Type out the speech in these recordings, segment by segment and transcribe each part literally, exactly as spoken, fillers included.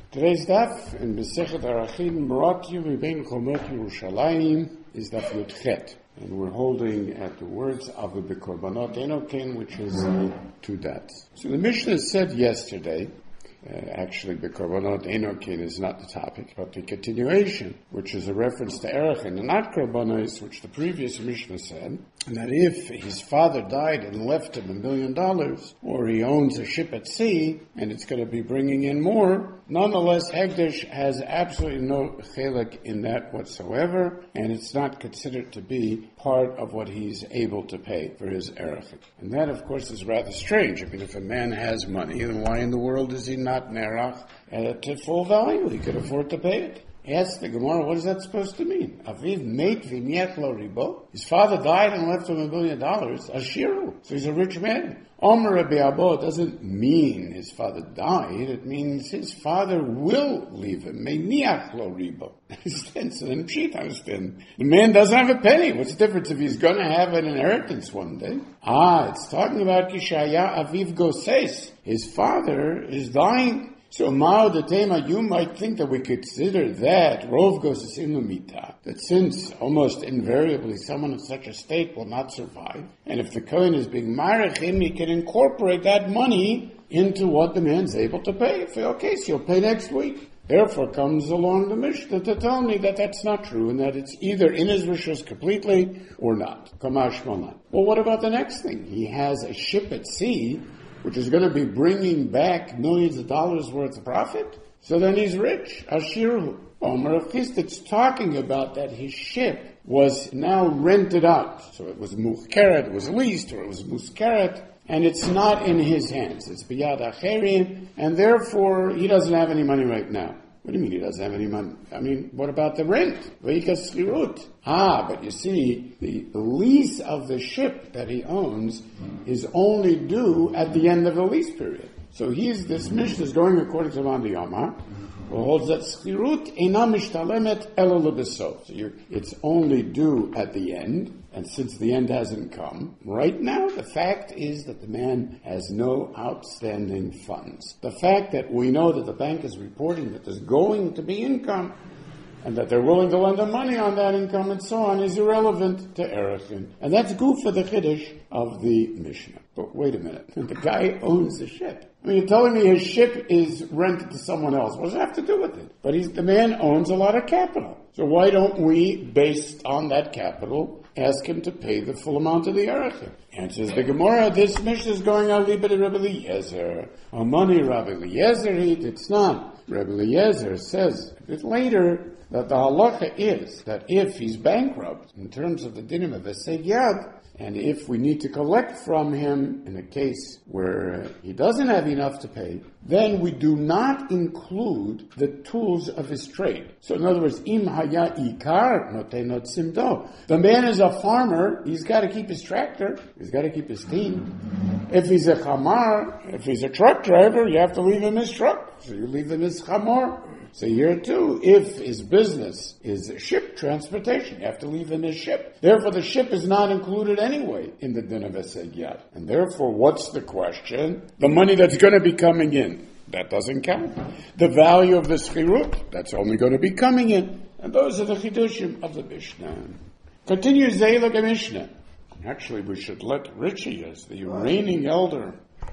Today's daf in Masechet Arachin Marat Yerubein Chomot Yerushalayim is daf Yud Chet, and we're holding at the words of the Bekorbanot Enokin, which is uh, two dots. So the Mishnah said yesterday, uh, actually Bekorbanot Enokin is not the topic, but the continuation, which is a reference to Erachin and not Korbanos, which the previous Mishnah said, and that if his father died and left him a million dollars, or he owns a ship at sea, and it's going to be bringing in more, nonetheless, Hegdish has absolutely no chelik in that whatsoever, and it's not considered to be part of what he's able to pay for his erech. And that, of course, is rather strange. I mean, if a man has money, then why in the world is he not nerach at full value? He could afford to pay it. Ask the Gemara, what is that supposed to mean? Aviv meit v'niech lo ribo. His father died and left him a million dollars. Ashiru. So he's a rich man. Omer Rabbi Abo doesn't mean his father died. It means his father will leave him. Meiniach lo ribo. So then Pshit understand. The man doesn't have a penny. What's the difference if he's going to have an inheritance one day? Ah, it's talking about Kishaya Aviv Goses. His father is dying. So Mao the Tema, you might think that we consider that Rov Goses Imumita, that since almost invariably someone in such a state will not survive, and if the Kohen is being marich him, he can incorporate that money into what the man's able to pay. If okay, so you'll pay next week. Therefore comes along the Mishnah to tell me that that's not true, and that it's either in his rishus completely or not. Kamash Malan. Well, what about the next thing? He has a ship at sea, which is going to be bringing back millions of dollars worth of profit. So then he's rich. Ashiru. Omer of Chist, it's talking about that his ship was now rented out. So it was muchkeret, it was leased, or it was muskeret, and it's not in his hands. It's biyad acherim, and therefore he doesn't have any money right now. What do you mean he doesn't have any money? I mean, what about the rent? Veikas chirut. Ah, but you see, the lease of the ship that he owns is only due at the end of the lease period. So he's, this Mishnah is going according to Mandi Yama, who holds that schirut eina mishtalemet elo lebesov. So you're, it's only due at the end, and since the end hasn't come, right now the fact is that the man has no outstanding funds. The fact that we know that the bank is reporting that there's going to be income, and that they're willing to lend him money on that income and so on, is irrelevant to Erechin. And that's good for the Chiddush of the Mishnah. But wait a minute. The guy owns the ship. I mean, you're telling me his ship is rented to someone else. What does it have to do with it? But he's, the man owns a lot of capital. So why don't we, based on that capital, ask him to pay the full amount of the Erechin? Answers the Gemara, this Mishnah is going on Liba to Rabbi Eliezer. Money Rabbi Eliezer, it's not. Rabbi Eliezer says a bit later that the halacha is that if he's bankrupt, in terms of the dinim of Eseg Yad, and if we need to collect from him in a case where he doesn't have enough to pay, then we do not include the tools of his trade. So in other words, im haya ikar notenot simdo. The man is a farmer, he's got to keep his tractor, he's got to keep his team. If he's a chamar, if he's a truck driver, you have to leave him his truck. So you leave him his chamor. So here too, if his business is ship transportation, you have to leave him his ship. Therefore the ship is not included anyway in the din of Eseg Yad. And therefore what's the question? The money that's going to be coming in, that doesn't count. The value of the schirut, that's only going to be coming in. And those are the chidushim of the Mishnah. Continues Zayla Mishnah. Actually we should let Richie as the reigning elder.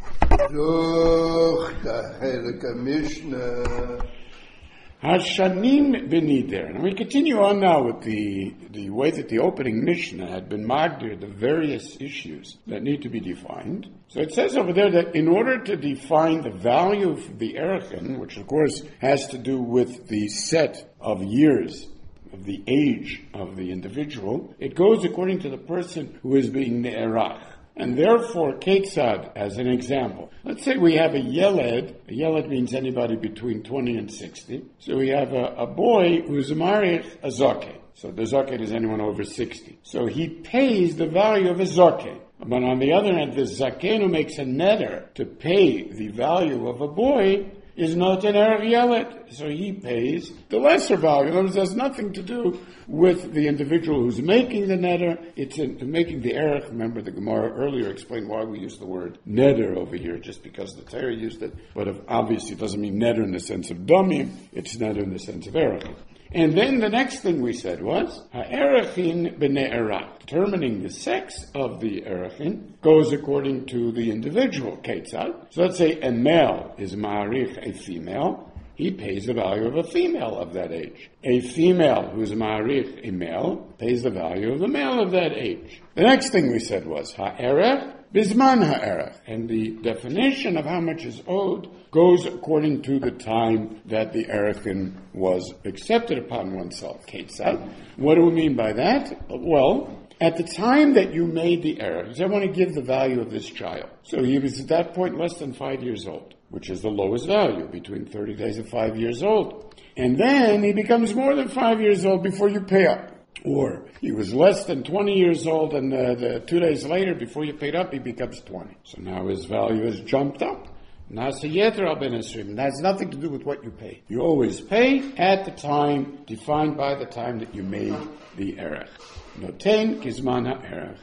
Mishnah. Hashanim b'nider. And we continue on now with the, the way that the opening Mishnah had been magdir, the various issues that need to be defined. So it says over there that in order to define the value of the Erechin, which of course has to do with the set of years, of the age of the individual, it goes according to the person who is being ne'erach. And therefore, Ketzad, as an example, let's say we have a Yeled. A Yeled means anybody between twenty and sixty. So we have a, a boy who's marich a Zakeh. So the Zakeh is anyone over sixty. So he pays the value of a Zakeh. But on the other hand, the Zaken who makes a netter to pay the value of a boy, is not an erech yelet, so he pays the lesser value. In other words, it has nothing to do with the individual who's making the neder. It's in, making the erech. Remember, the Gemara earlier explained why we use the word neder over here, just because the Torah used it. But if, obviously, it doesn't mean neder in the sense of damim. It's neder in the sense of erech. And then the next thing we said was, ha'erechin b'ne'erach. Determining the sex of the erechin goes according to the individual. Ketzad. So let's say a male is ma'arich a female. He pays the value of a female of that age. A female who is ma'arich a male pays the value of the male of that age. The next thing we said was, ha'erech bisman ha'erech. And the definition of how much is owed goes according to the time that the erechin was accepted upon oneself. Ketzad. What do we mean by that? Well, at the time that you made the erech, I want to give the value of this child. So he was at that point less than five years old, which is the lowest value, between thirty days and five years old. And then he becomes more than five years old before you pay up. Or he was less than twenty years old, and uh, the two days later, before you paid up, he becomes twenty. So now his value has jumped up. Nasa yeter al ben esrim. That has nothing to do with what you pay. You always pay at the time defined by the time that you made the erech. Noten kizman ha'erech.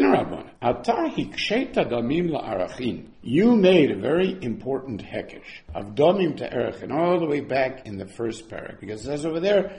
You made a very important hekesh of domim to erechin all the way back in the first parak, because it says over there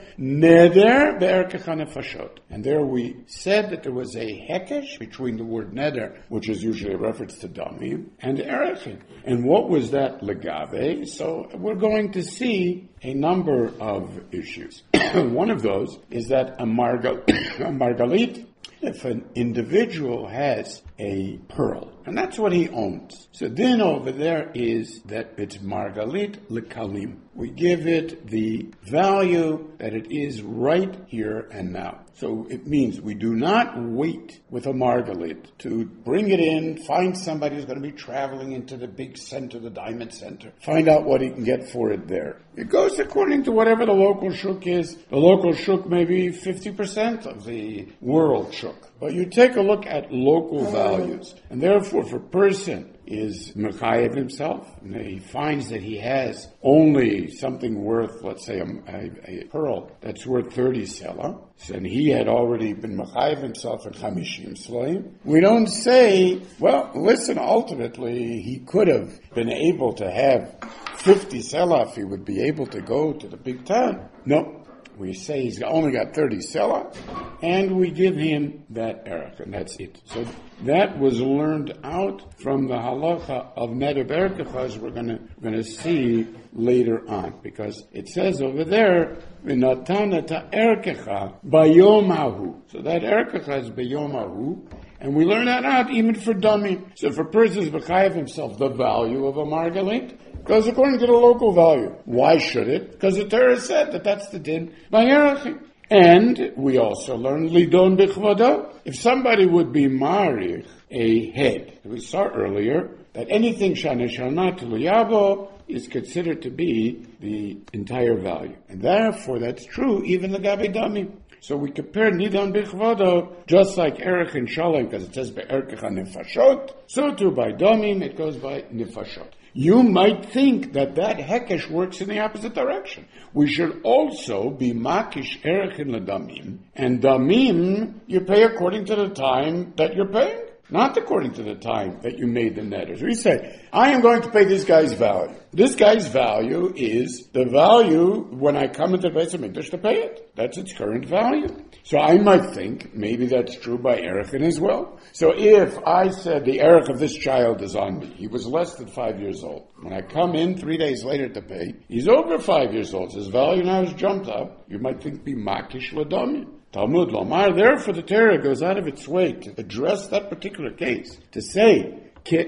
neder be'erekecha nefashot, and there we said that there was a hekesh between the word neder, which is usually a reference to domim, and erechin. And what was that legave? So we're going to see a number of issues. One of those is that a, margal- a margalit, if an individual has a pearl, and that's what he owns. So then over there is that it's margalit lekalim. We give it the value that it is right here and now. So it means we do not wait with a margalit to bring it in, find somebody who's going to be traveling into the big center, the diamond center, find out what he can get for it there. It goes according to whatever the local shuk is. The local shuk may be fifty percent of the world shuk. But you take a look at local values, and therefore if a person is mechayev himself, and he finds that he has only something worth, let's say, a, a, a pearl that's worth thirty selah, and he had already been mechayev himself at chamishim slayim, we don't say, well, listen, ultimately he could have been able to have fifty selah if he would be able to go to the big town. No. We say he's only got thirty selah, and we give him that erech, and that's it. So that was learned out from the halacha of neder be'erekecha, as we're going going to see later on, because it says over there, v'natana ta'erekecha bayom hahu. So that erekecha is bayom hahu, and we learn that out even for dummy. So if a person is mechayev himself, the value of a margalit goes according to the local value. Why should it? Because the Torah said that that's the din by erechim. And we also learn lidon b'chvado. If somebody would be marich a head, we saw earlier that anything shaneshana tuluyabo is considered to be the entire value, and therefore that's true even the gabi dami. So we compare nidon b'chvado just like erech and shalom, because it says be'erekecha nefashot. So too by domim it goes by nefashot. You might think that that hekesh works in the opposite direction. We should also be makish erechin ledamim, and damim you pay according to the time that you're paying, not according to the time that you made the netters. We say, I am going to pay this guy's value. This guy's value is the value when I come into the Beis HaMikdash to pay it. That's its current value. So I might think maybe that's true by erechin as well. So if I said the erech of this child is on me, he was less than five years old. When I come in three days later to pay, he's over five years old. So his value now has jumped up. You might think be makish ladami. Talmud Lomar, therefore the Torah goes out of its way to address that particular case, to say,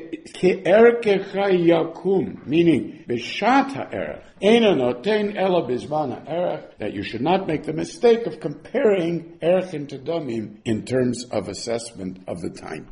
Ke'erekecha yakum, meaning, Beshat ha'erech, Eina noten ela bizman ha'erech, that you should not make the mistake of comparing erechin to damim in terms of assessment of the time.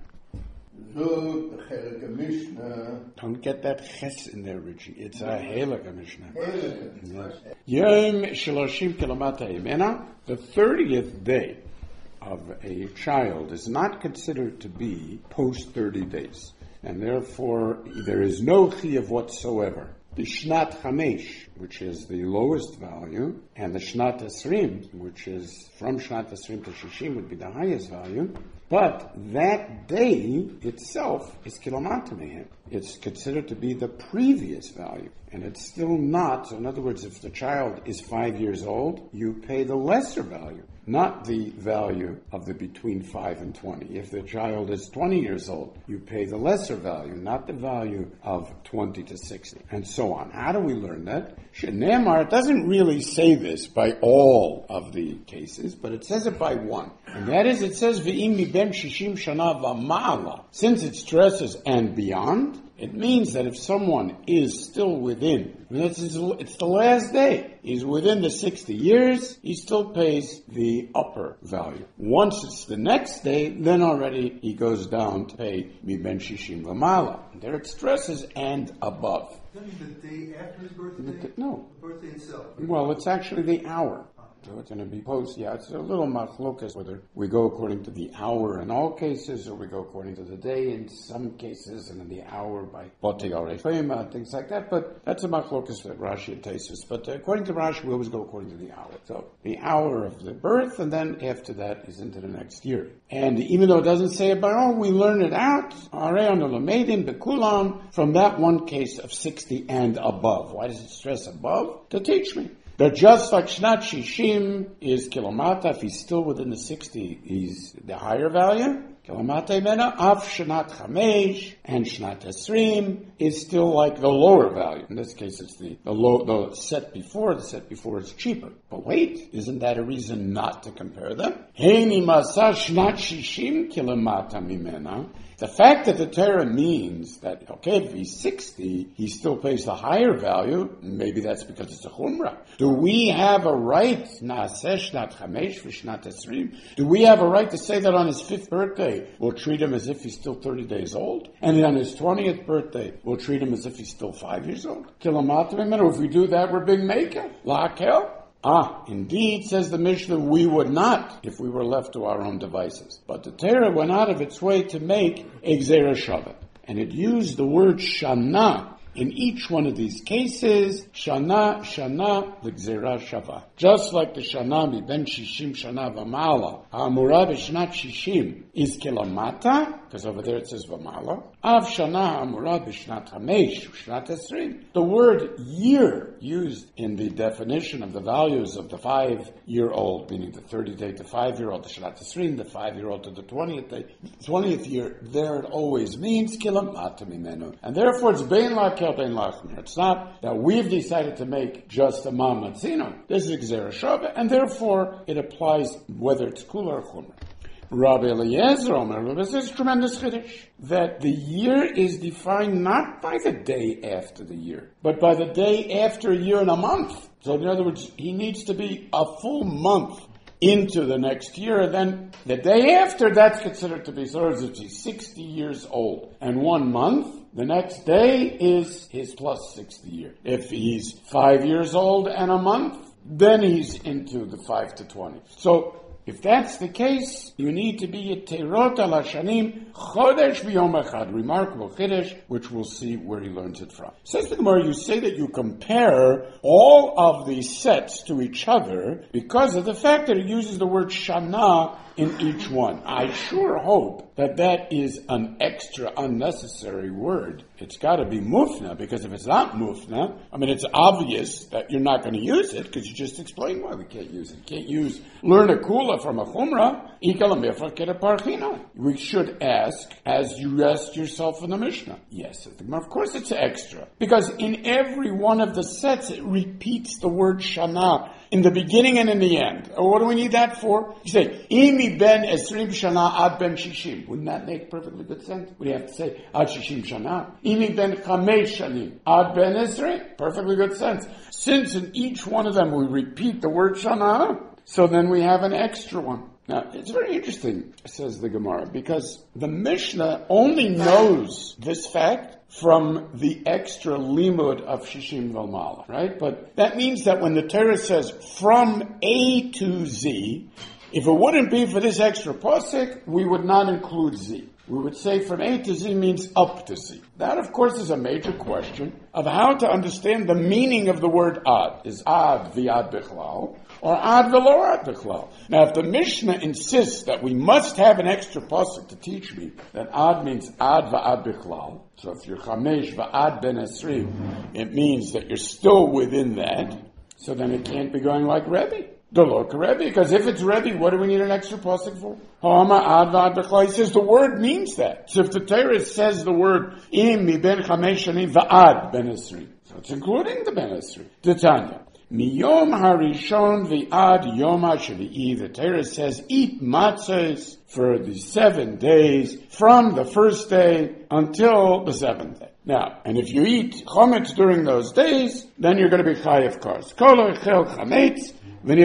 Don't get that ches in there, Richie. It's a Helek Mishnah. Yom Shloshim Kilamata Imena, the thirtieth day of a child is not considered to be post thirty days. And therefore, there is no chiyuv whatsoever the Shnat Chamesh, which is the lowest value, and the Shnat Esrim, which is from Shnat Esrim to Shishim, would be the highest value. But that day itself is kilomatamehim. It's considered to be the previous value. And it's still not. So in other words, if the child is five years old, you pay the lesser value, not the value of the between five and twenty. If the child is twenty years old, you pay the lesser value, not the value of twenty to sixty, and so on. How do we learn that? Shenemar, it doesn't really say this by all of the cases, but it says it by one. And that is, it says, V'im mi ben shishim shana v'ma'ala. Since it stresses and beyond, it means that if someone is still within, it's, it's the last day, he's within the sixty years, he still pays the upper value. Once it's the next day, then already he goes down to pay mi ben shishim v'ma'ala. There it stresses and above. That means the day after his birthday? No. The birthday itself? Well, it's actually the hour. So it's going to be post, yeah, it's a little machlokas whether we go according to the hour in all cases or we go according to the day in some cases and in the hour by Boti Arefema, things like that, but that's a machlokas that Rashi and Taisus. But according to Rashi, we always go according to the hour. So the hour of the birth, and then after that is into the next year. And even though it doesn't say it by all, we learn it out, from that one case of sixty and above. Why does it stress above? To teach me that just like Shnat Shishim is kilomata, if he's still within the sixty, he's the higher value. Kilomata mena, af Shnat Chamesh and Shnat Esrim is still like the lower value. In this case, it's the, the low, the set before, the set before is cheaper. But wait, isn't that a reason not to compare them? Heini masa Shnat Shishim kilomata mimena. The fact that the Torah means that, okay, if he's sixty, he still pays the higher value, maybe that's because it's a chumrah. Do we have a right, na'aseh shnat chamesh v'shnat esrim, do we have a right to say that on his fifth birthday, we'll treat him as if he's still thirty days old? And on his twentieth birthday, we'll treat him as if he's still five years old? Kilomatim, if we do that, we're being maker. Lakel. Ah, indeed, says the Mishnah, we would not if we were left to our own devices. But the Torah went out of its way to make a Gzera Shavah. And it used the word Shana in each one of these cases. Shana, Shana, the Gzera Shavah. Just like the Shana mi ben Shishim Shana v'mala, ha'amura b'shnat Shishim is kilamata, because over there it says v'mala. Av Shana ha'amura b'shnat Hamesh, Shnat Esrim. The word year used in the definition of the values of the five-year-old, meaning the thirty-day to five-year-old, the Shnat Esrim, the five-year-old to the twentieth day, twentieth year, there it always means kilamata mimenu. And therefore it's bein lakel bein lachmir. It's not that we've decided to make just a mamatzino. This is Gzera Shavah, and therefore it applies whether it's kula or chumrah. Rabbi Eliezer Omer, this is tremendous chiddush, that the year is defined not by the day after the year, but by the day after a year and a month. So in other words, he needs to be a full month into the next year, and then the day after, that's considered to be, so if he's sixty years old and one month, the next day is his plus sixty year. If he's five years old and a month, then he's into the five to twenty. So, if that's the case, you need to be a Teirot al Hashanim Chodesh v'Yom Echad, remarkable Chiddush, which we'll see where he learns it from. Says the Gemara, you say that you compare all of these sets to each other because of the fact that it uses the word Shana in each one. I sure hope that that is an extra unnecessary word. It's got to be mufna, because if it's not mufna, I mean, it's obvious that you're not going to use it, because you just explained why we can't use it. You can't use, learn a kula from a chumrah, we should ask, as you rest yourself in the Mishnah. Yes, of course it's extra, because in every one of the sets it repeats the word shana in the beginning and in the end. What do we need that for? You say, Imi ben esrim shana ad ben shishim. Wouldn't that make perfectly good sense? What do you have to say? Ad shishim shana. Imi ben chamesh shanim. Ad ben esrim. Perfectly good sense. Since in each one of them we repeat the word shana, so then we have an extra one. Now, it's very interesting, says the Gemara, because the Mishnah only knows this fact from the extra limud of Shishim V'Mala, right? But that means that when the Torah says from A to Z, if it wouldn't be for this extra pasuk, we would not include Z. we would say from A to Z means up to Z. That, of course, is a major question of how to understand the meaning of the word ad. Is ad v'ad bichlal, or ad v'lo ad bichlal? Now, if the Mishnah insists that we must have an extra pasuk to teach me that ad means ad v'ad bichlal, so if you're chamesh v'ad ben esrim, it means that you're still within that, so then it can't be going like Rebbe. Dolok Rebbe, because if it's Rebbe, what do we need an extra pasuk for? Ha'ama ad v'ad b'chlal. He says the word means that. So if the Torah says the word im mi ben chamesh shanim v'ad ben esri, so it's including the ben esri. Titania. Miyom harishon v'ad yom hashvi'i. The Torah says eat matzahs for the seven days from the first day until the seventh day. Now, and if you eat chometz during those days, then you're going to be chayav kars. Kol ochel chametz. Does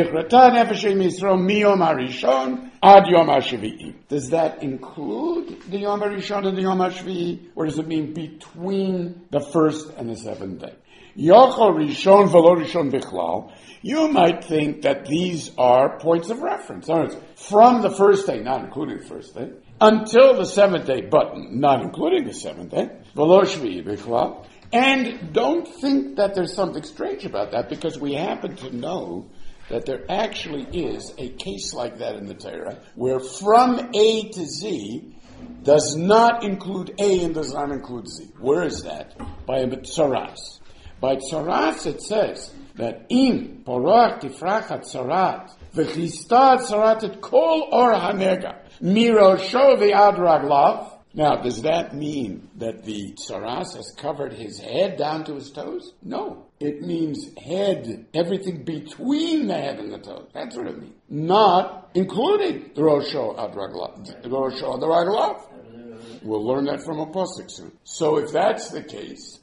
that include the Yom HaRishon and the Yom HaShvi'i, or does it mean between the first and the seventh day? Yochel Rishon v'lo Rishon bichlal. You might think that these are points of reference. In other words, from the first day, not including the first day, until the seventh day, but not including the seventh day, v'lo Shvi'i bichlal. And don't think that there's something strange about that, because we happen to know that there actually is a case like that in the Torah, where from A to Z does not include A and does not include Z. Where is that? By a tzaras. By tzaras it says that im porach tifrachat tzarat v'chista tzarat et kol or hanega mirosho v'ad raglav. Now, does that mean that the tzaras has covered his head down to his toes? No. It means head, everything between the head and the toes. That's what it means. Not including the rosho ad raglav, the rosho ad raglav. We'll learn that from a pasuk soon. So if that's the case,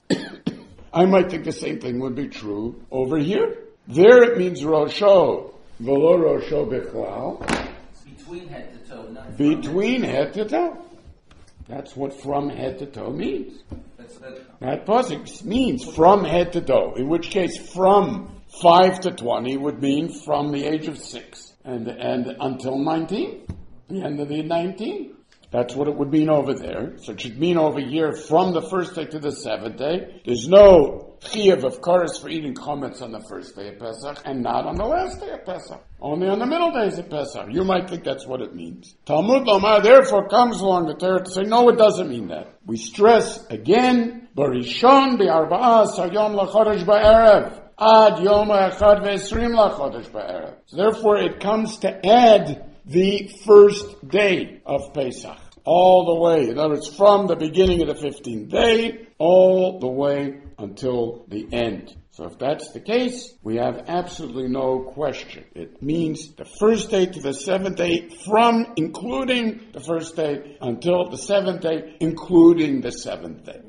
I might think the same thing would be true over here. There it means rosho, velo rosho bichlal. Between head to toe, not between head to toe. That's what from head to toe means. That's, that, that pasuk means from head to toe. In which case, from five to twenty would mean from the age of six and and until nineteen, the end of the nineteen. That's what it would mean over there. So it should mean over here from the first day to the seventh day. There's no chiyuv of kares for eating chometz on the first day of Pesach, and not on the last day of Pesach. Only on the middle days of Pesach. You might think that's what it means. Talmud Lomar therefore comes along the Torah to say, no, it doesn't mean that. We stress again, Barishon bi'arba'ah sayom lachodesh ba'erev. Ad yom echad ve'esrim lachodesh ba'erev. So therefore it comes to add the first day of Pesach. All the way. In other words, from the beginning of the fifteenth day, all the way until the end. So if that's the case, we have absolutely no question. It means the first day to the seventh day, from including the first day until the seventh day, including the seventh day.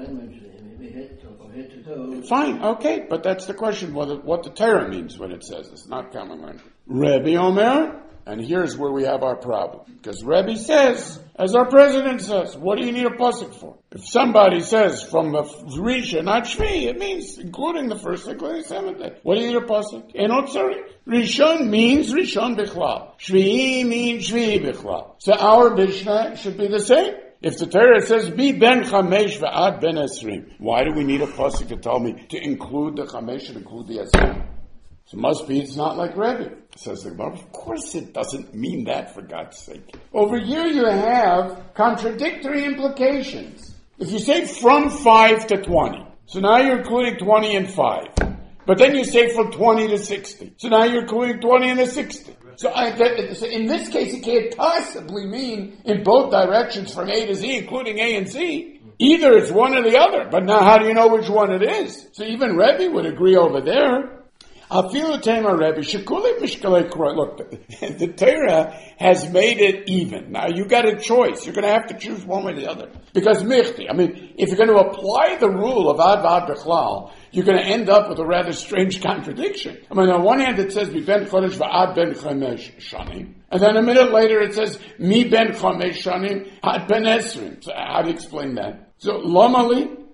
Fine, okay, but that's the question, what, what the Torah means when it says it's not common language. Rebbe Omer, and here's where we have our problem. Because Rebbe says, as our president says, what do you need a pasuk for? If somebody says from the Risha, not Shvi, it means including the first, including the seventh day. What do you need a pasuk? And sorry, Rishon means Rishon Bichlal. Shvi means Shvi Bichlal. So our Mishnah should be the same. If the Torah says, Bi ben chamesh v'ad ben esrim, why do we need a pasuk to tell me to include the chamesh and include the esrim? So it must be it's not like Rebbe, says the Gemara. Of course it doesn't mean that, for God's sake. Over here you have contradictory implications. If you say from five to twenty, so now you're including twenty and five. But then you say from twenty to sixty. So now you're including twenty and the sixty. So, I, that, so in this case, it can't possibly mean in both directions from A to Z, including A and C. Either it's one or the other. But now how do you know which one it is? So even Rebbe would agree over there. Afilu Tema Rebbe, Shekuli Mishkalei Korah. Look, the, the Torah has made it even. Now you got a choice. You're going to have to choose one way or the other. Because Michti, I mean, if you're going to apply the rule of Ad V'ad B'chlal, you're going to end up with a rather strange contradiction. I mean, on one hand it says, Mi ben chodesh v'ad ben chomesh shanim. And then a minute later it says, Mi ben chomesh shanim, ad ben esrim. So how do you explain that? So, Lomali,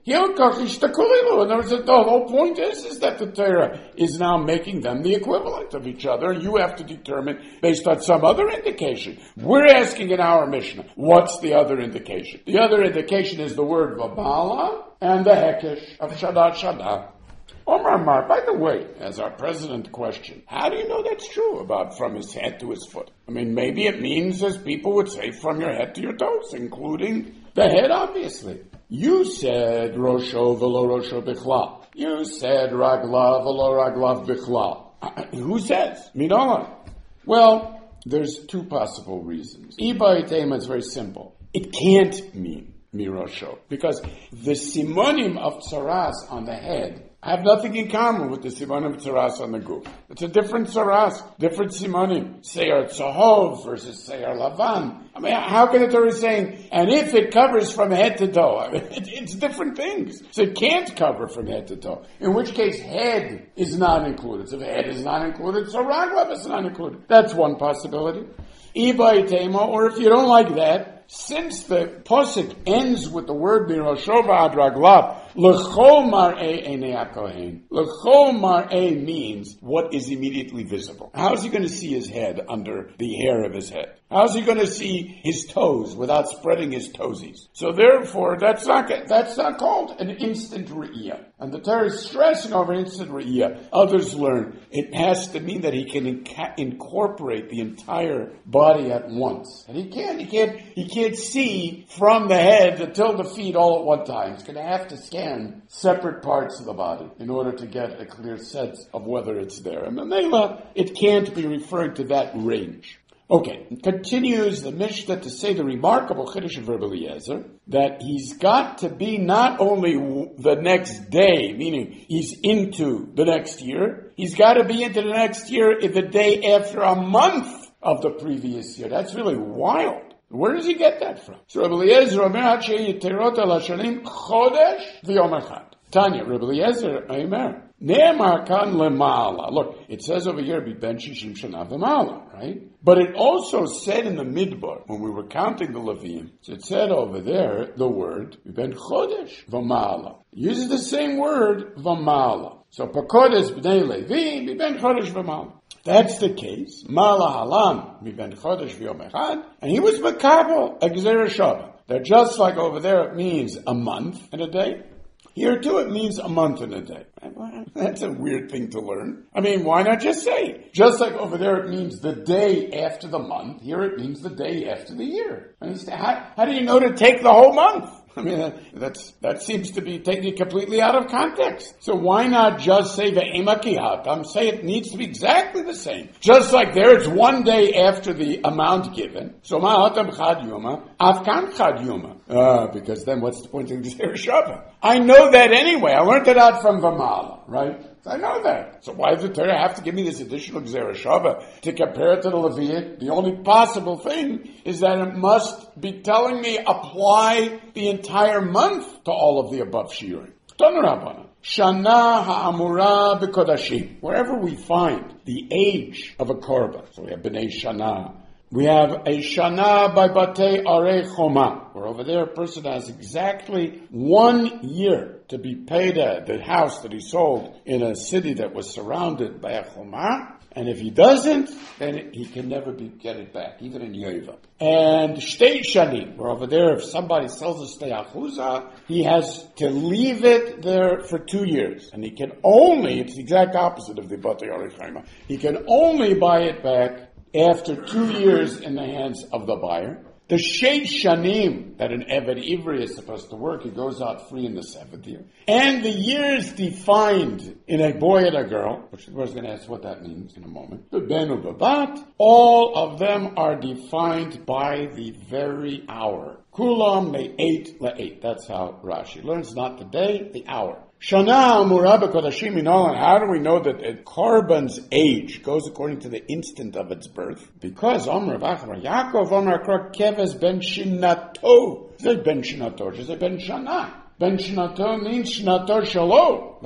In other words, the whole point is, is that the Torah is now making them the equivalent of each other. You have to determine based on some other indication. We're asking in our Mishnah, what's the other indication? The other indication is the word Vabala and the Hekesh of Shadat Shadah. Omar Mar, by the way, as our president questioned, how do you know that's true about from his head to his foot? I mean, maybe it means, as people would say, from your head to your toes, including the head, obviously. You said Rosho velo Rosho bichlal. You said Raglav velo Raglav bichlal. Who says? Minola. Well, there's two possible reasons. Iba itema is very simple. It can't mean Mirosho, because the simonim of tsaras on the head have nothing in common with the simonim of tsaras on the guf. It's a different tsaras, different simonim. Seyar tzahov versus seyar lavan. I mean, how can the Torah be saying, and if it covers from head to toe? I mean, it, it's different things. So it can't cover from head to toe. In which case, head is not included. So if head is not included, so raglav is not included. That's one possibility. Iba itema, or if you don't like that, since the posuk ends with the word Mirosho v'ad raglav, l'chol mar'eh einei hakohen. L'chol mar'eh means what is immediately visible. How is he going to see his head under the hair of his head? How is he going to see his toes without spreading his toesies? So therefore, that's not that's not called an instant re'iyah. And the Torah is stressing over instant re'iyah. Others learn it has to mean that he can inca- incorporate the entire body at once, and he can't. He can't. He can't see from the head until the feet all at one time. He's going to have to scan separate parts of the body in order to get a clear sense of whether it's there. And Mamela, it can't be referring to that range. Okay, continues the Mishnah to say the remarkable Chiddush of Rabbi Eliezer, that he's got to be not only the next day, meaning he's into the next year, he's got to be into the next year the day after a month of the previous year. That's really wild. Where does he get that from? So Rabbi Eliezer, Omer Hachi Yiterot Al Hashanim Chodesh V'Yom Echad. Tanya, Rabbi Eliezer, Omer. Ne'emar kan lemala. Look, it says over here, ben shishim shana v'mala, right? But it also said in the Midbar, when we were counting the Levim, so it said over there, the word, ben chodesh v'mala. Uses the same word, v'mala. So, pakodes b'nei Levi, ben chodesh v'mala. That's the case. Mala halam, ben chodesh v'yom echad, and he was makabel, a gzera shabbat. That just like over there it means a month and a day, here too it means a month and a day. That's a weird thing to learn. I mean, why not just say? Just like over there it means the day after the month, here it means the day after the year. How, how do you know to take the whole month? I mean, that, that's, that seems to be taken completely out of context. So why not just say ve'ema kihatam? Say it needs to be exactly the same. Just like there, it's one day after the amount given. So ma'atam chad yuma, afkan chad yuma. Uh, because then what's the point of the Gzera Shabbat? I know that anyway. I learned it out from Vamala, right? I know that. So why does the Torah have to give me this additional Gzera Shabbat to compare it to the Levite? The only possible thing is that it must be telling me apply the entire month to all of the above shiurim. Tanu Rabbana. Shana ha'amura b'kodashim. Wherever we find the age of a korban, so we have b'nei shana. We have a shana by batei arei choma, where over there a person has exactly one year to be paid at the house that he sold in a city that was surrounded by a choma. And if he doesn't, then he can never be, get it back, even in Yoiva. And shtei shanim, where over there if somebody sells a shtei achuza, he has to leave it there for two years. And he can only, it's the exact opposite of the batei arei choma, he can only buy it back after two years in the hands of the buyer. The Sheit Shanim that an Eved Ivri is supposed to work, he goes out free in the seventh year. And the years defined in a boy and a girl, which we're going to ask what that means in a moment, the Ben Ubabat, all of them are defined by the very hour. Kulam le'eit le'eit. That's how Rashi learns, not the day, the hour. Shana Amura b'kodashim inolan. How do we know that a korban's age goes according to the instant of its birth? Because Omer Vachar Yaakov Omer Krok Keves ben Shinato. Say ben Shinato. Say ben Shana. Ben Shinato means Shinato Shalom.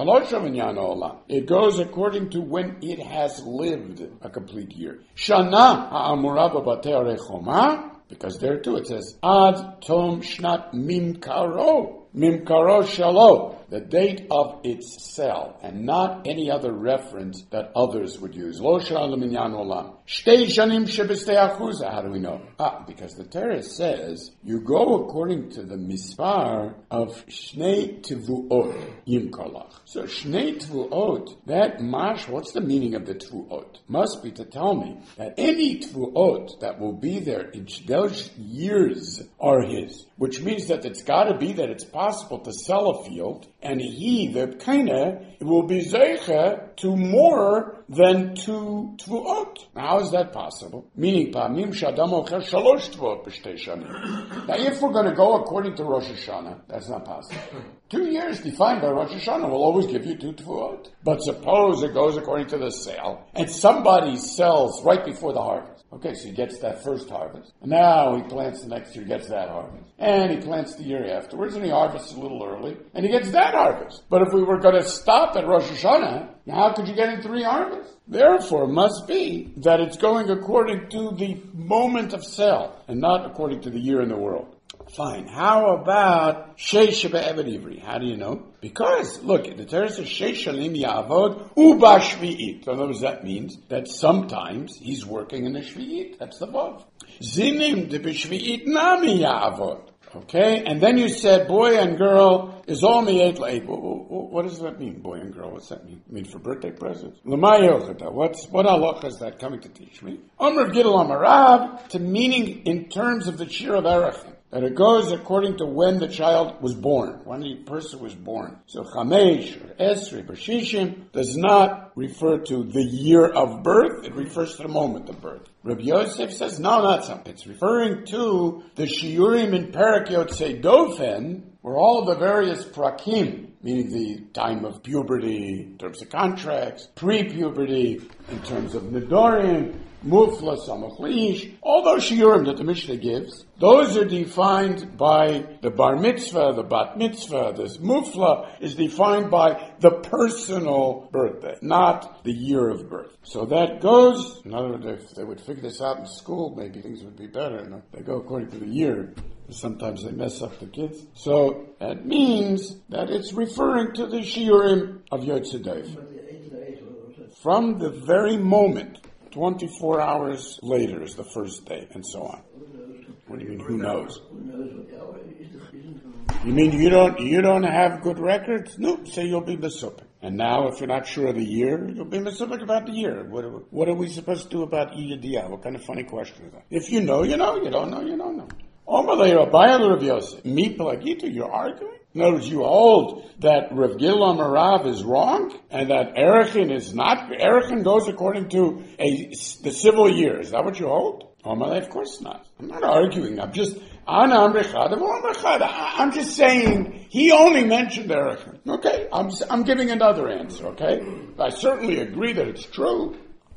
It goes according to when it has lived a complete year. Shana Amura b'batei arei choma. Because there too it says, Ad Tom Shnat Mimkaro. Mimkaro Shalo, the date of its sale, and not any other reference that others would use. Lo Shal Minyan Olam. Shtei Shanim Shebestei Achuza. How do we know? Ah, because the Torah says you go according to the mispar of Shnei Tvuot Yimkolach. So Shnei Tvuot, that mash, what's the meaning of the Tvuot? Must be to tell me that any Tvuot that will be there in those years are his, which means that it's got to be that it's possible to sell a field, and he, the Kaina, will be zeicha to more than two Tvuot. How is that possible? Meaning, Pamim Shadam Ocher Shalosh Tvuot B'Shtei Shanim. Now, if we're going to go according to Rosh Hashanah, that's not possible. Two years defined by Rosh Hashanah will always give you two Tvuot. But suppose it goes according to the sale, and somebody sells right before the harvest. Okay, so he gets that first harvest. And now he plants the next year, gets that harvest. And he plants the year afterwards, and he harvests a little early, and he gets that harvest. But if we were going to stop at Rosh Hashanah, how could you get in three harvests? Therefore, it must be that it's going according to the moment of sale, and not according to the year in the world. Fine. How about Sheish Be'eved Ivri? How do you know? Because, look, the Torah says Sheish Shalim Ya'avod Uba Shvi'it. So in other words, that means that sometimes he's working in the Shvi'it. That's the Vav. Zinim de B'Shvi'it Nami Ya'avod. Okay? And then you said boy and girl is all mi'et la'et. What does that mean, boy and girl? What's that mean? I mean for birthday presents? L'may yochata. What's, what halacha is that coming to teach me? Omer Gidel Amarav, to meaning in terms of the Shir of Erechim. That it goes according to when the child was born, when the person was born. So Chamesh or Esri or Shishim does not refer to the year of birth, it refers to the moment of birth. Rabbi Yosef says, no, not something. It's referring to the Shiurim in Perek Yotzei Dofen, where all of the various prakim, meaning the time of puberty, in terms of contracts, pre-puberty, in terms of Nidorim, Mufla, Samach Lish, all those shiurim that the Mishnah gives, those are defined by the bar mitzvah, the bat mitzvah. This mufla is defined by the personal birthday, not the year of birth. So that goes, in other words, if they would figure this out in school, maybe things would be better. No? They go according to the year. Sometimes they mess up the kids. So that means that it's referring to the shiurim of Yotzei Dofen. From the very moment, twenty-four hours later is the first day, and so on. What do you mean, who knows? You mean you don't you don't have good records? No, say you'll be mesupik. And now, if you're not sure of the year, you'll be mesupik about the year. What, what are we supposed to do about Iyadiyah? What kind of funny question is that? If you know, you know. You don't know, you don't know. You're arguing? In other words, you hold that Rav Gilal Marav is wrong and that Erechin is not. Erechin goes according to a, the civil year. Is that what you hold? Of course not. I'm not arguing. I'm just I'm just saying he only mentioned Erechin. Okay, I'm I'm giving another answer. Okay, I certainly agree that it's true.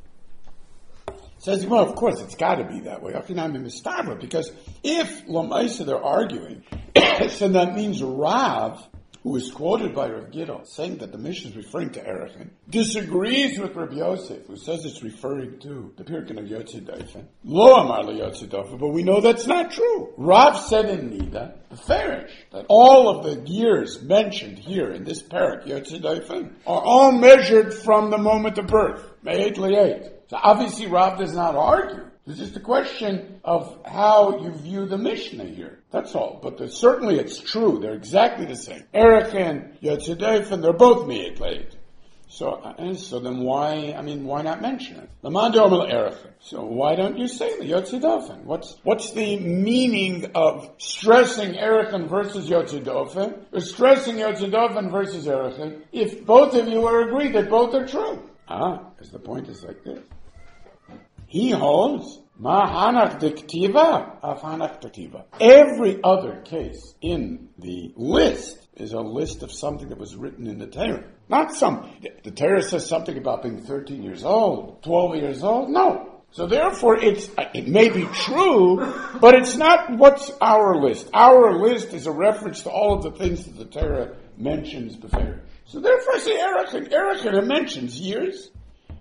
Says, well, of course, it's got to be that way. Because if Lamaisa they're arguing, so that means Rav, who is quoted by Rav Gidol, saying that the Mishnah is referring to Erechin, disagrees with Rabbi Yosef, who says it's referring to the Pirkin of Yotzei Dofen. Lo Amar Yotzei Dofen, but we know that's not true. Rav said in Nida, the Farish, that all of the years mentioned here in this parak, Yotzei Dofen, are all measured from the moment of birth. Me'et le'et. So obviously Rav does not argue. It's just a question of how you view the Mishnah here. That's all. But the, certainly it's true. They're exactly the same. Erechin, Yotzei Dofen, they're both Me'et le'et. So, and so then why, I mean, why not mention it? So why don't you say the Yotzei Dofen? What's, what's the meaning of stressing Erechin versus Yotzei Dofen, or stressing Yotzei Dofen versus Erechin, if both of you are agreed that both are true? Ah, because the point is like this. He holds, Ma hanach diktiva, af hanach diktiva. Every other case in the list is a list of something that was written in the Torah. Not some, the Torah says something about being thirteen years old, twelve years old. No. So therefore it's, it may be true, but it's not what's our list. Our list is a reference to all of the things that the Torah mentions before. So therefore I say Erechin, Erechin, it mentions years.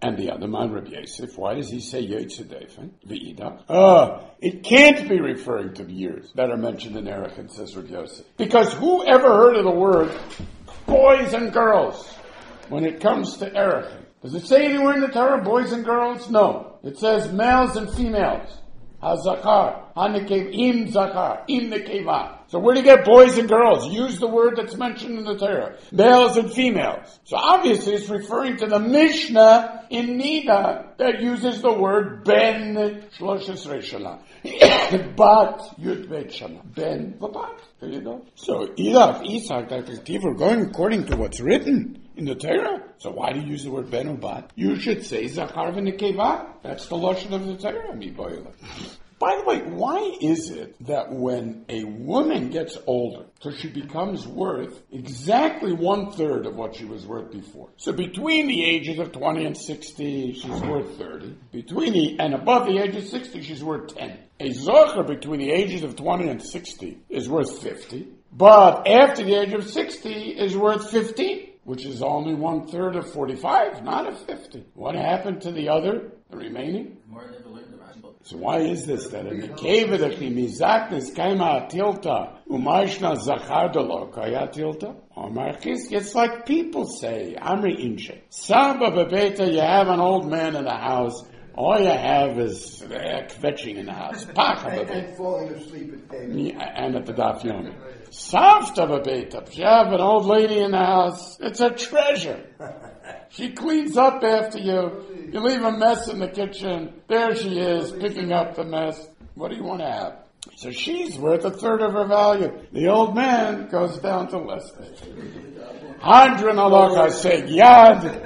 And the other man, Rabbi Yosef, why does he say Yotze Defen? V'ida? Uh, it can't be referring to the years that are mentioned in Erechim, says Rabbi Yosef. Because who ever heard of the word boys and girls when it comes to Erechim? Does it say anywhere in the Torah, boys and girls? No. It says males and females. Ha-zakar, ha-nekev, im zakar, im nekeva. So where do you get boys and girls? Use the word that's mentioned in the Torah. Males and females. So obviously it's referring to the Mishnah in Nida that uses the word ben shloshes shana. Bat yud bet shana. Ben v'bat. There you go. So either if Isaac, that is we're going according to what's written in the Torah. So why do you use the word ben or bat? You should say zakar v'nekeva. That's the lashon of the Torah. Mi boila. By the way, why is it that when a woman gets older, so she becomes worth exactly one third of what she was worth before? So between the ages of twenty and sixty, she's worth thirty. Between the, and above the age of sixty, she's worth ten. A zocher between the ages of twenty and sixty is worth fifty. But after the age of sixty is worth fifteen, which is only one third of forty-five, not of fifty. What happened to the other, the remaining? More never learned the Rashi book. So why is this that in the cave of the chimizaknis kaima atilta umashna zachardolo kaya atilta? It's like people say, Amri Inche. Saba bebeta, you have an old man in the house. All you have is uh, kvetching in the house. and, and falling asleep at table. And at the daf yomi. Savta bebeta, if you have an old lady in the house, it's a treasure. She cleans up after you. You leave a mess in the kitchen. There she is, picking up the mess. What do you want to have? So she's worth a third of her value. The old man goes down to less than. Hadran alacha seg yad.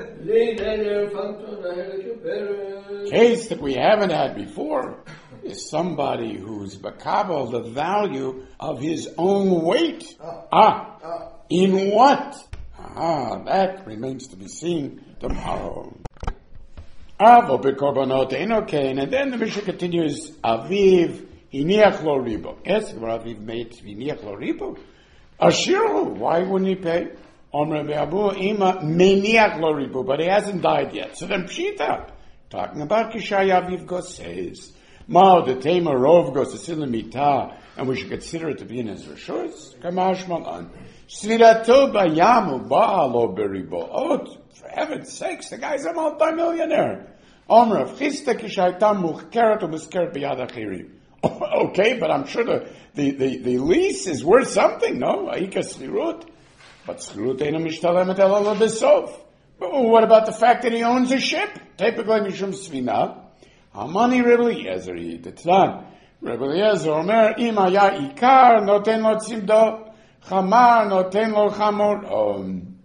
Case that we haven't had before is somebody who's makabel the value of his own weight. Ah, in what? Ah, that remains to be seen tomorrow. Avo bekorbanot enokein, and then the Mishnah continues. Aviv hiniach lo ribo. Yes, Aviv made hiniach lo ribo. Ashiru, why wouldn't he pay? Omre be'abu ima meniach lo ribo, but he hasn't died yet. So then pshita, talking about Kishai Aviv Goses. Mao the tema rov gosesin lemita, and we should consider it to be in his rishos. Kamash malan. Svirato bayamu ba'alo beribo. Oh, for heaven's sakes, the guy's a multi-millionaire. Omra, v'chista kishaytam muchkeret u'miskeret b'yad achirim. Okay, but I'm sure the, the, the, the lease is worth something, no? Aika svirut. But svirut eina mishtalemet ela lebesov. But what about the fact that he owns a ship? Typically, mishum svina. Hamani Rebbe Eliezer yitetlan. Rebbe Eliezer omer, ima ya ikar, noten lo tzimdo. Chamar noten lo chamor. Um,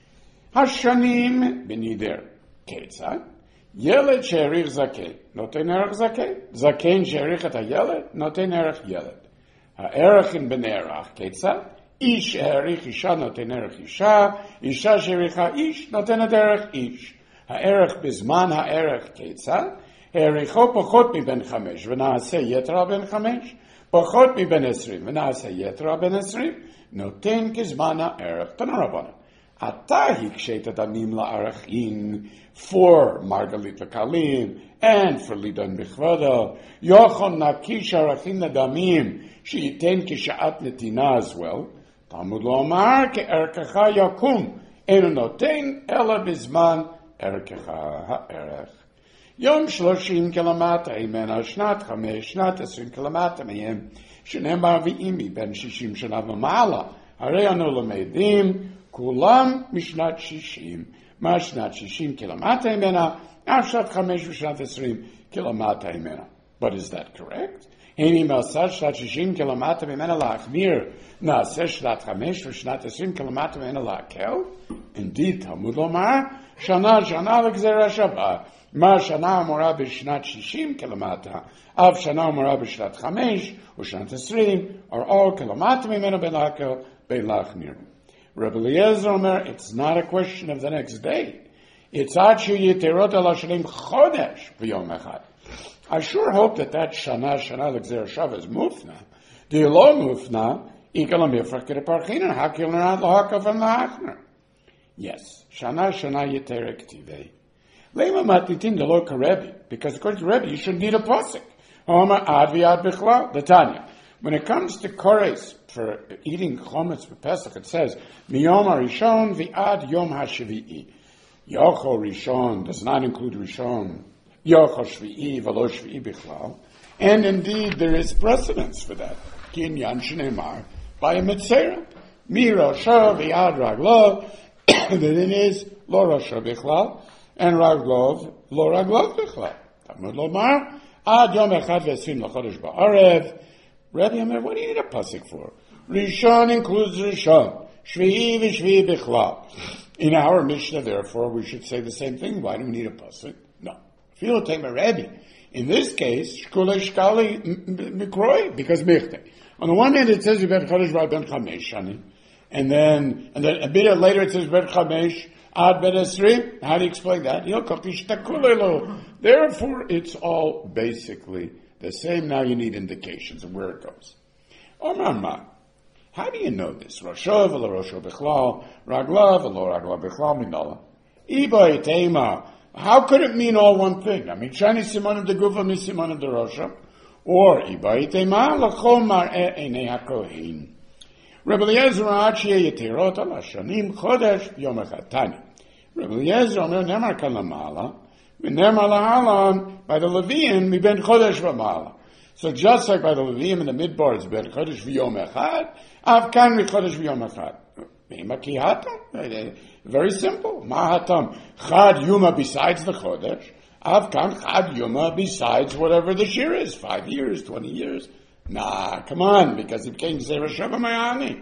Hashanim b'nider. Ketzad. Yeled she'erich zakeh. Noten erech zakeh. Zaken she'erich et ha'yeled. Noten erech yeled. Ha'erech in b'nerach. Ketzad. Ish she'erich isha noten erech isha. Isha she'erich ha'ish. Noten et erech ish. Ha'erech bizman ha'erech. Ketzad. העריכו פחות מבין חמש, ונעשה יתרה בין חמש, פחות מבין עשרים, ונעשה יתרה בין עשרים, נותן כזמן הערך. תנרבנה. אתה הקשית דמים לערכים for מרגלית לקלים, and for לידון בכבודו, יוכל נקיש ערכים לדמים, שייתן כשעת נתינה as well, תלמוד לומר כערכך יקום, אינו נותן אלא בזמן ערכך הערך. יום שלושים קילומטר ממנה, שנת חמש, שנת עשרים קילומטר מהם, שנאמר ואם מבין שישים שנה ומעלה, הרי אנו למדים, כולם משנת שישים, מה שנת שישים קילומטר ממנה, אף שנת חמש ושנת עשרים קילומטר ממנה. But is that correct? אם עשה שנת שישים קילומטר ממנה להחמיר, נעשה שנת חמש ושנת עשרים קילומטר ממנה להקל? Indeed, תלמוד לומר, שנה שנה לגזירה שווה. מה שנה אמורה בשנת שישים קילומטר, אף שנה אמורה בשנת חמש ושנת עשרים, are all קילומטר ממנו בין להקל, בין להחמיר. Rebbe Eliezer אומר, it's not a question of the next day. It's עד שיתרות על השנים חודש ביום אחד. I sure hope that that shana, shana לגזיר שווה is מופנה. The לא מופנה, איכא למפרח כרפרחינן, hakil נרד להקל ון להחמיר. Yes, shana, shana יתר כתיבי. Lema matitin the Lord Rebbe, because according to Rebbe, you shouldn't need a pasuk. Homa ad v'ad b'chlal, the Tanya. When it comes to kores for eating chometz for Pesach, it says miyom harishon v'ad yom hashvi'i. Yochol rishon does not include rishon. Yochol shvi'i v'lo shvi'i b'chlal. And indeed, there is precedence for that. Kinyan shneimar by a mitzera. Mi rosha v'ad raglov. That it is lo rosha b'chlal and raglov lo raglov b'chlal. Talmud lomar ad yom echad v'esrim l'chodesh ba'arev. Rabbi Amir, what do you need a pasuk for? Rishon includes Rishon. Shvi'i v'shvi'i b'chlal. In our Mishnah, therefore, we should say the same thing. Why do we need a pasuk? No. Filo tema Rabbi. In this case, shkule shkali mikroi, because michte. On the one hand, it says ben chodesh v'ad ben chamesh shani, and then and then a bit later it says ben chamesh ad ben esrim. How do you explain that? Therefore, it's all basically the same. Now you need indications of where it goes. Omar ma. How do you know this? Rosho v'lo rosho b'chlal, raglav v'lo raglav b'chlal minala. Iba itema. How could it mean all one thing? I mean, shani siman of the gufa mi siman of the rosha, or iba itema lachol mar'e einei hakohin. Rabbi Eliezer achie yeterot ala shanim chodesh yom echad tani. Rabbi Eliezer omer nemar kan lamala, v'nemar lahalan by the Levian mi ben chodesh v'mala. So just like by the Levium in the Midbar, it's ben chodesh v'yom echad, av kan mi chodesh v'yom echad. Very simple. Mahatam chad yuma besides the chodesh, av kan chad yuma besides whatever the shir is, five years, twenty years. Nah, come on, because it came to say Rosh Hashanah.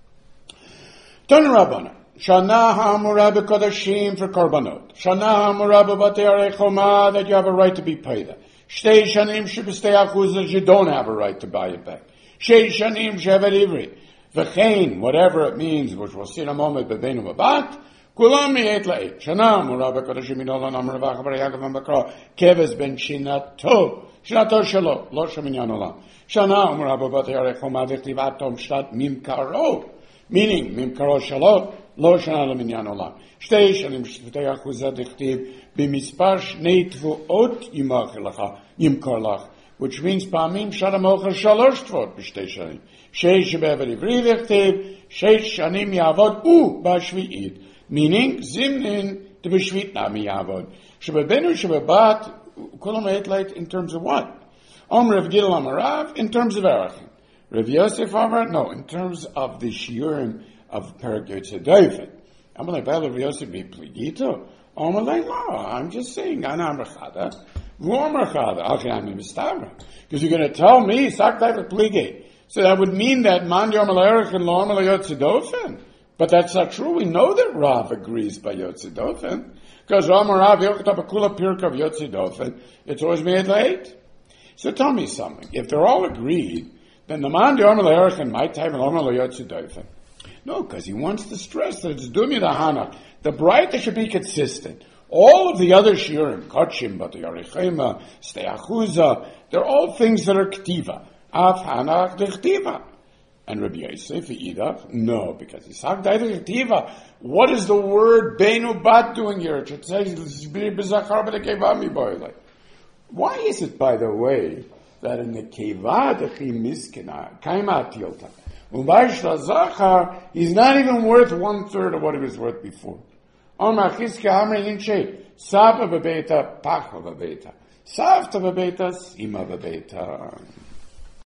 Tanu Rabbana. Shana ha'amura b'kodashim for korbanot. Shana ha'amura b'batei arei choma that you have a right to be paid. Shtei shanim sheb'stei achuz that you don't have a right to buy it back. Shei shanim shevet ivri. V'chein, whatever it means, which we'll see in a moment, b'beinu b'bat, kulam mi'et la'et. Shana ha'amura b'kodashim inolan amur v'achav b'reyagav v'makra keves ben shinato. Shinato shelo, lo sheminyan olam. Shana ha'amura b'batei arei choma v'chtiv atom shtat mimkaro. Meaning, mimkaro shelo, lo shana lo minyan olam. Shtei shanim shvetei achuzah dichtiv b'mispar shnei tvuot yimachir lacha, yimkar lach. Which means, pa'amim shana mocher shalosh tvot b'shtei shanim. Shei shebe'evet ivri dichtiv, shei shanim yavod u b'shvi'id. Meaning, zimnin to b'shvit nami yavod. Shebebenu shebebat, kulam et leit in terms of what? Om Rav Gidel Amarav, in terms of Erachin. Rav Yosef Amar, no, in terms of the shiurim of Perek Yotzei Dofen. I'm like, well, Rav Yosef be pligito. I'm like, no, I'm just saying, ana amrachada, vu amrachada. Okay, I'm mistabra. Because you're going to tell me, sak daifet pligit. So that would mean that man yom al-erachin lo amal Yotzei Dofen. But that's not true. We know that Rav agrees by Yotzei Dofen. Because Amar Rav yochta bakula pirk of Yotzei Dofen, it's always made late. So tell me something. If they're all agreed, then the man the Omer Le'erchen might have an Omer Le'yotzi Dofen. No, because he wants to stress that it's Dumi Lahana. The Braita should be consistent. All of the other shiurim, Kotshim, Bati Arichema, Steachuza, they're all things that are Ktiva. Af Hanach de Ktiva. And Rabbi Yosef, Idach, no, because he's Hagdai Ktiva. What is the word Beinu Bat doing here? It says, why is it, by the way, that in the Keva, the Chimiskina, Kaima Tilta, Ubayshla Zachar, he's not even worth one third of what he was worth before. Omar Chiska Amri Inche, Saba Babeta, Pacha Babeta, Savta Babeta, Sima Babeta.